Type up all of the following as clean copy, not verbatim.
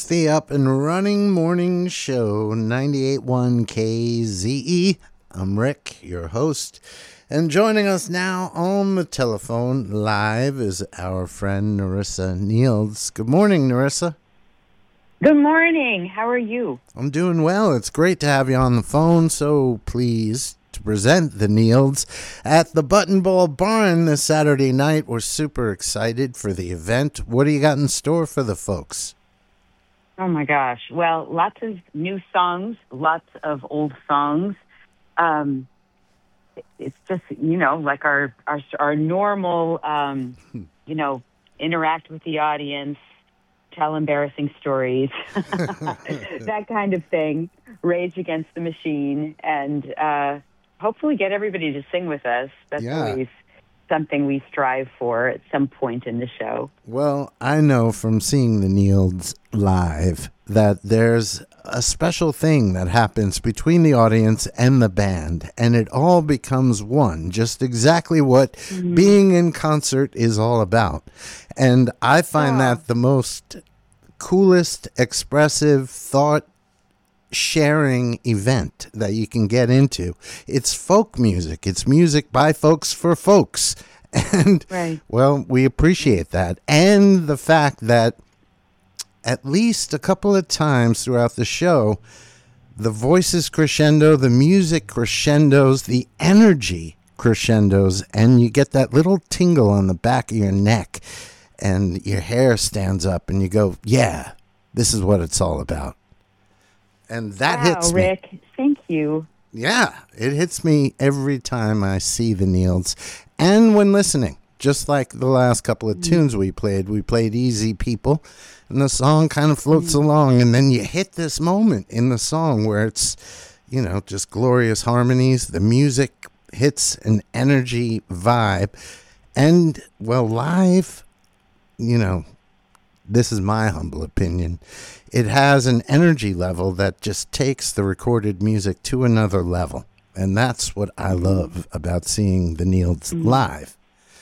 It's the up and running morning show, 98.1 KZE. I'm Rick, your host, and joining us now on the telephone live is our friend Nerissa Nields. Good morning, Nerissa. Good morning. How are you? I'm doing well. It's great to have you on the phone. So pleased to present the Nields at the Button Ball Barn this Saturday night. We're super excited for the event. What do you got in store for the folks? Oh, my gosh. Well, lots of new songs, lots of old songs. It's just, like our normal, interact with the audience, tell embarrassing stories, that kind of thing, Rage Against the Machine, and hopefully get everybody to sing with us. That's always something we strive for at some point in the show. Well, I know from seeing the Nields live that there's a special thing that happens between the audience and the band, and it all becomes one, just exactly what being in concert is all about. And I find that the most coolest, expressive, thought sharing event that you can get into. It's folk music. It's music by folks for folks. And, well, we appreciate that. And the fact that at least a couple of times throughout the show, the voices crescendo, the music crescendos, the energy crescendos, and you get that little tingle on the back of your neck and your hair stands up and you go, yeah, this is what it's all about. And that hits me. Rick, thank you. Yeah, it hits me every time I see the Nields and when listening. Just like the last couple of tunes we played Easy People, and the song kind of floats along, and then you hit this moment in the song where it's, just glorious harmonies. The music hits an energy vibe, and, well, live, this is my humble opinion, it has an energy level that just takes the recorded music to another level, and that's what I love about seeing the Nields live.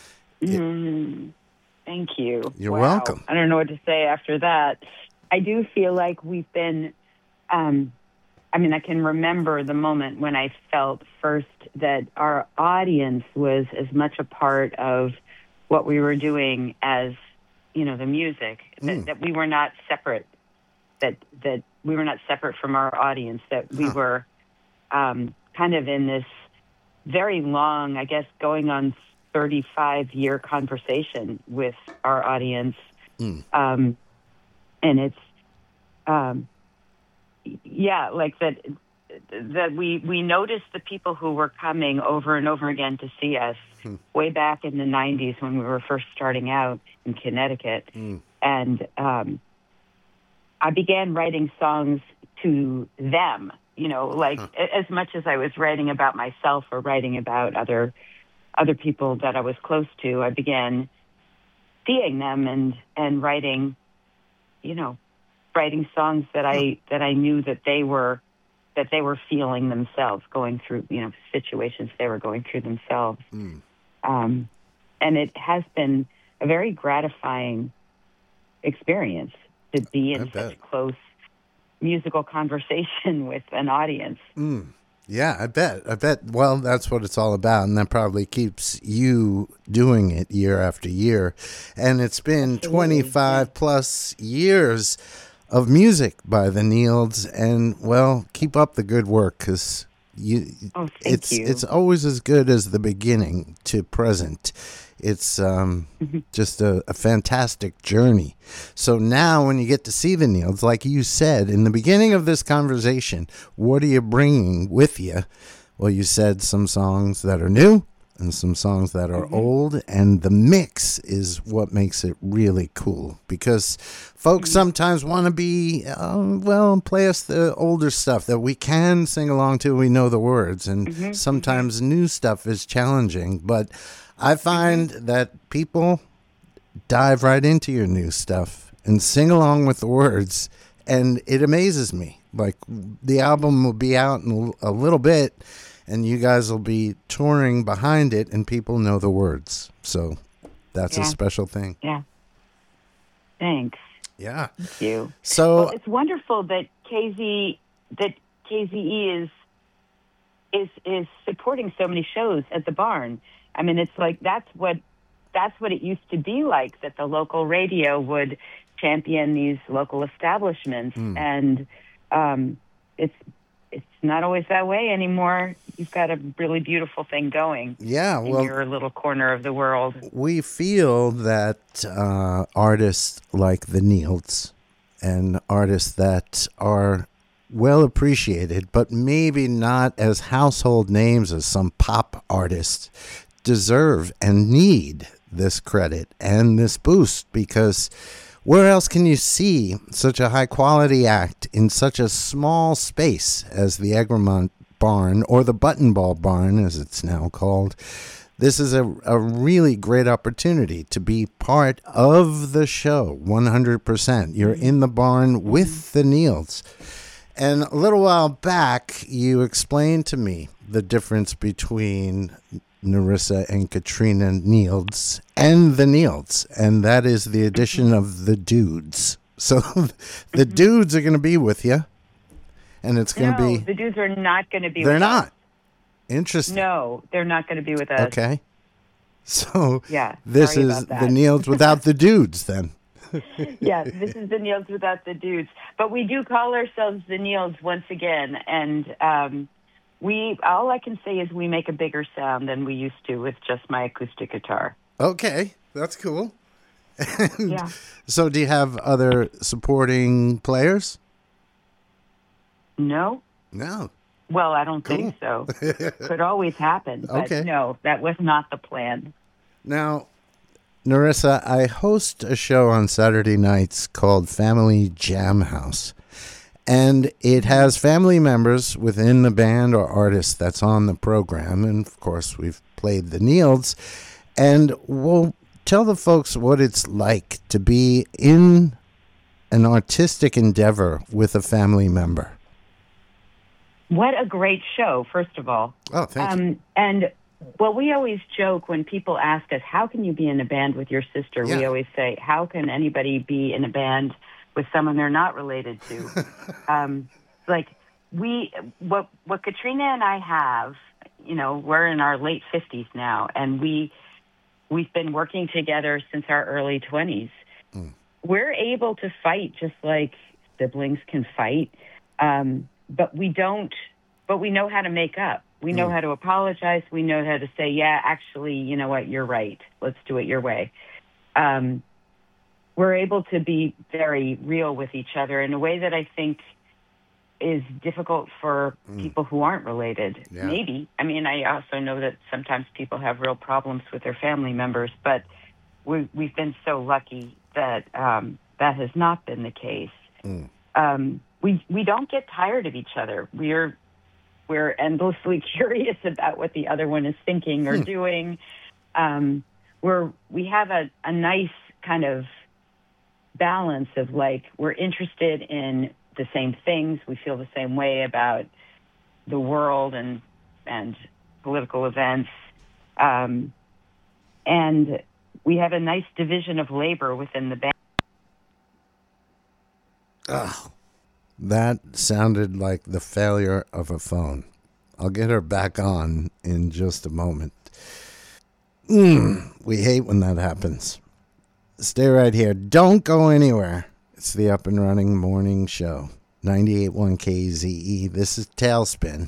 Thank you. You're welcome. I don't know what to say after that. I do feel like we've been, I can remember the moment when I felt first that our audience was as much a part of what we were doing as, the music, that we were not separate, that we were not separate from our audience, that we were kind of in this very long, I guess, going on 35-year conversation with our audience. And it's, like that we noticed the people who were coming over and over again to see us way back in the 90s when we were first starting out in Connecticut. And I began writing songs to them, as much as I was writing about myself or writing about other people that I was close to. I began seeing them and writing, writing songs that I knew that they were feeling themselves, going through, situations they were going through themselves. And it has been a very gratifying experience to be in such close musical conversation with an audience. Yeah, I bet. Well, that's what it's all about, and that probably keeps you doing it year after year. And it's been 25 plus years of music by the Nields, and, well, keep up the good work, because it's always as good as the beginning to present. It's just a fantastic journey. So now when you get to see the Nields, like you said in the beginning of this conversation, what are you bringing with you? Well, you said some songs that are new and some songs that are old, and the mix is what makes it really cool, because folks sometimes want to be, play us the older stuff that we can sing along to, we know the words, and sometimes new stuff is challenging, but I find that people dive right into your new stuff and sing along with the words, and it amazes me. Like, the album will be out in a little bit, and you guys will be touring behind it, and people know the words. So that's a special thing. Yeah. Thanks. Yeah. Thank you. So Well, it's wonderful that KZE is supporting so many shows at the barn. I mean, it's like that's what it used to be like, that the local radio would champion these local establishments, and it's not always that way anymore. You've got a really beautiful thing going. yeah, In well, your little corner of the world. we feel that artists like the Nields and artists that are well appreciated, but maybe not as household names as some pop artists, deserve and need this credit and this boost, because where else can you see such a high quality act in such a small space as the Egremont Barn, or the Button Ball Barn as it's now called? This is a really great opportunity to be part of the show 100%. You're in the barn with the Nields. And a little while back, you explained to me the difference between Nerissa and Katrina Nields and the Nields, and that is the addition of the dudes. So the dudes are going to be with you, and it's going to be... the dudes are not going to be They're with not. us. Interesting. No, they're not going to be with us. Okay. So Yeah, this sorry is about that. the Nields without the dudes then. Yeah, this is the Nields without the dudes. But we do call ourselves the Nields once again, and all I can say is we make a bigger sound than we used to with just my acoustic guitar. Okay, that's cool. And Yeah. so do you have other supporting players? No? No. Well, I don't think so. Could always happen. But Okay. no, that was not the plan. Now, Nerissa, I host a show on Saturday nights called Family Jam House. And it has family members within the band or artist that's on the program. And, of course, we've played the Nields. And we'll tell the folks what it's like to be in an artistic endeavor with a family member. What a great show, first of all. Oh, thank you. And, well, we always joke when people ask us, how can you be in a band with your sister? Yeah. We always say, how can anybody be in a band with someone they're not related to? What Katrina and I have, we're in our late 50s now, and we've been working together since our early 20s. We're able to fight just like siblings can fight. But we know how to make up. We know how to apologize. We know how to say, yeah, actually, you know what, you're right. Let's do it your way. We're able to be very real with each other in a way that I think is difficult for people who aren't related. Yeah. Maybe. I mean, I also know that sometimes people have real problems with their family members, but we've been so lucky that that has not been the case. We don't get tired of each other. We're endlessly curious about what the other one is thinking or doing. We have a nice kind of balance of we're interested in the same things. We feel the same way about the world and political events. And we have a nice division of labor within the band. Oh, that sounded like the failure of a phone. I'll get her back on in just a moment. We hate when that happens. Stay right here. Don't go anywhere. It's the Up and Running Morning Show. 98.1 KZE. This is Tailspin.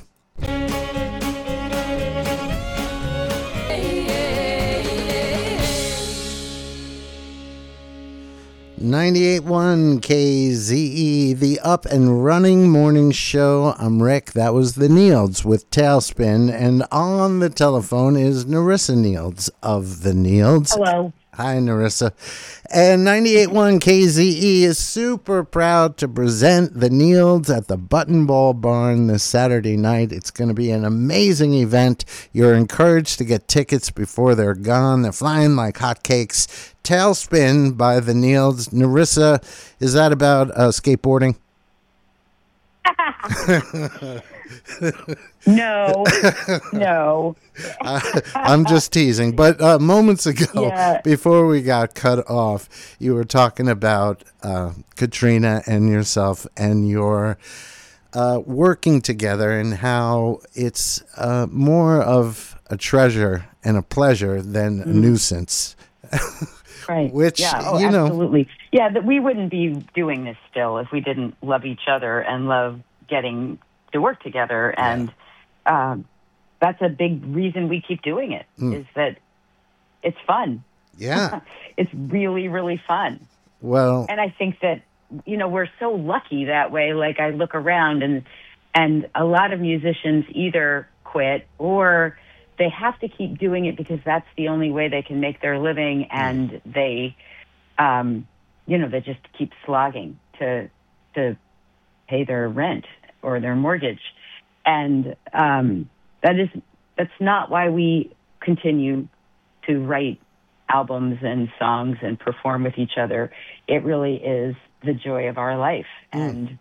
98.1 KZE, the Up and Running Morning Show. I'm Rick. That was the Nields with Tailspin. And on the telephone is Nerissa Nields of the Nields. Hello. Hi, Nerissa. And 98.1 KZE is super proud to present the Nields at the Button Ball Barn this Saturday night. It's going to be an amazing event. You're encouraged to get tickets before they're gone. They're flying like hotcakes. Tailspin by the Nields. Nerissa, is that about skateboarding? No, no. I'm just teasing. But moments ago, Yeah. before we got cut off, you were talking about Katrina and yourself and your working together and how it's more of a treasure and a pleasure than a nuisance. Right. Which, yeah. Oh, you know. absolutely. Yeah, that we wouldn't be doing this still if we didn't love each other and love getting to work together. And that's a big reason we keep doing it, is that it's fun. Yeah. It's really, really fun. Well, And I think that, we're so lucky that way. Like, I look around and a lot of musicians either quit or they have to keep doing it because that's the only way they can make their living, and they, they just keep slogging to pay their rent or their mortgage, and that's not why we continue to write albums and songs and perform with each other. It really is the joy of our life, and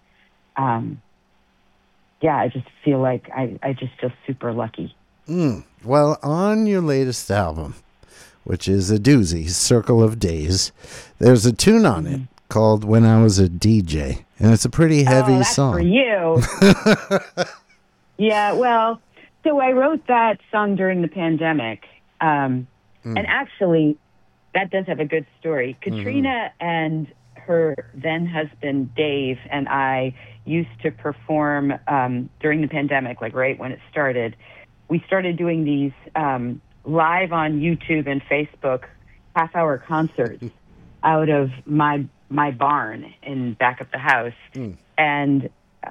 I just feel like I just feel super lucky. Well, on your latest album, which is a doozy, Circle of Days, there's a tune on it called When I Was a DJ, and it's a pretty heavy that's song. For you. Yeah, well, so I wrote that song during the pandemic, and actually, that does have a good story. Katrina and her then husband, Dave, and I used to perform during the pandemic, like right when it started. We started doing these live on YouTube and Facebook half-hour concerts out of my barn in back of the house. And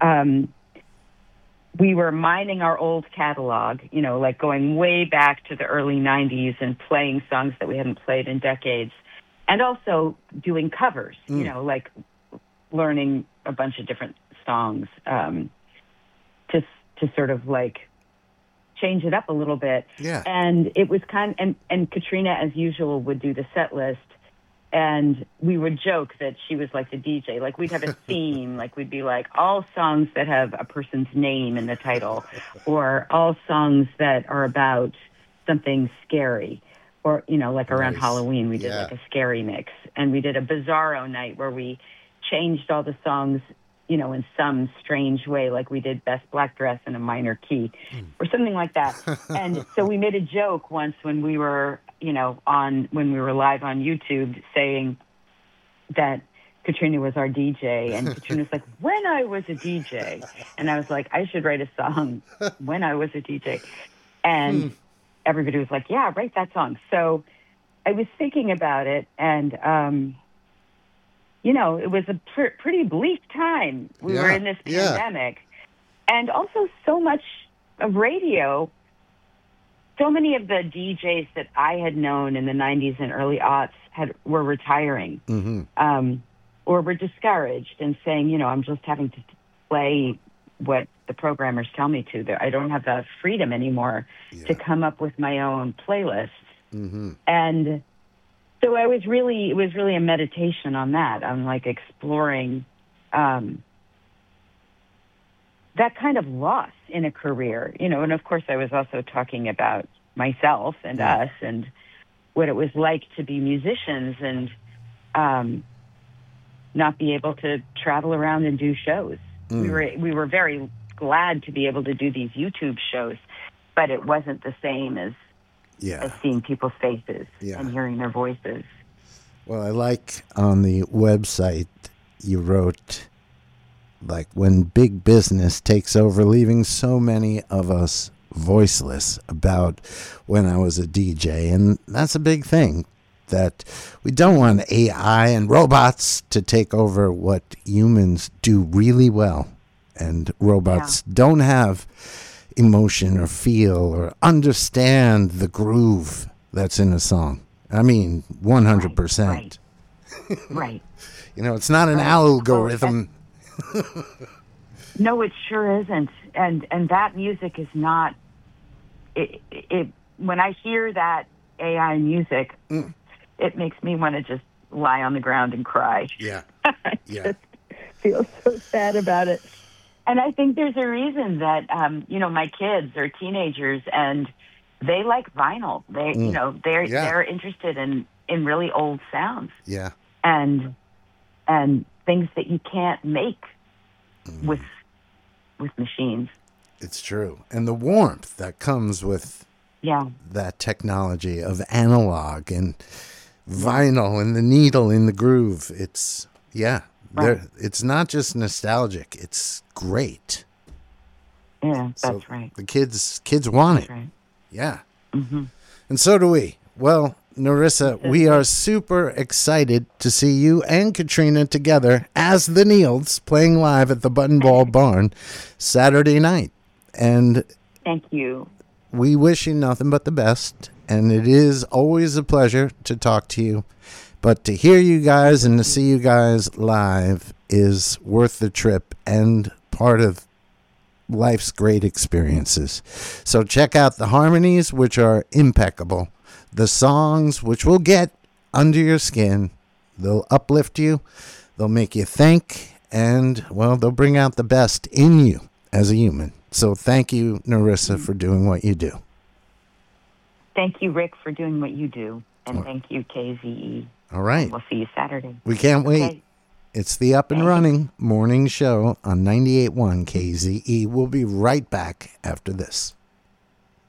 we were mining our old catalog, like going way back to the early 90s and playing songs that we hadn't played in decades. And also doing covers, like learning a bunch of different songs to sort of like change it up a little bit. Yeah. And it was and Katrina, as usual, would do the set list. And we would joke that she was like the DJ. Like, we'd have a theme. Like, we'd be like, all songs that have a person's name in the title, or all songs that are about something scary. Or, like around Halloween, we did like a scary mix. And we did a Bizarro night where we changed all the songs, in some strange way, like we did Best Black Dress in a minor key or something like that. And so we made a joke once when we were, when we were live on YouTube, saying that Katrina was our DJ. And Katrina was like, when I was a DJ. And I was like, I should write a song, When I Was a DJ. And everybody was like, yeah, write that song. So I was thinking about it, and, it was a pretty bleak time. We were in this pandemic. And also so much of radio, so many of the DJs that I had known in the 90s and early aughts were retiring or were discouraged and saying, I'm just having to play what the programmers tell me to. I don't have the freedom anymore to come up with my own playlists. And so it was really a meditation on that. I'm like exploring that kind of loss in a career, and of course I was also talking about myself and us and what it was like to be musicians and not be able to travel around and do shows. We were very glad to be able to do these YouTube shows, but it wasn't the same as seeing people's faces and hearing their voices. Well, I like on the website you wrote, like, when big business takes over, leaving so many of us voiceless, about When I Was a DJ. And that's a big thing, that we don't want AI and robots to take over what humans do really well. And robots don't have emotion or feel or understand the groove that's in a song. I mean, 100%. Right. It's not an algorithm. No, it sure isn't. And that music is not. It when I hear that AI music, it makes me want to just lie on the ground and cry. Yeah. I just feel so sad about it. And I think there's a reason that, my kids are teenagers and they like vinyl. They're interested in really old sounds. Yeah. And things that you can't make with machines. It's true. And the warmth that comes with that technology of analog and vinyl and the needle in the groove. It's, right. It's not just nostalgic. It's great. Yeah, that's right. The kids want it. Right. Yeah. Mm-hmm. And so do we. Well, Nerissa, we are super excited to see you and Katrina together as the Neils playing live at the Button Ball Barn Saturday night. And thank you. We wish you nothing but the best. And it is always a pleasure to talk to you. But to hear you guys and to see you guys live is worth the trip and part of life's great experiences. So check out the harmonies, which are impeccable. The songs, which will get under your skin. They'll uplift you. They'll make you think. And, well, they'll bring out the best in you as a human. So thank you, Nerissa, for doing what you do. Thank you, Rick, for doing what you do. And thank you, KZE. All right. We'll see you Saturday. We can't wait. Okay. It's the Up and Running morning show on 98.1 KZE. We'll be right back after this.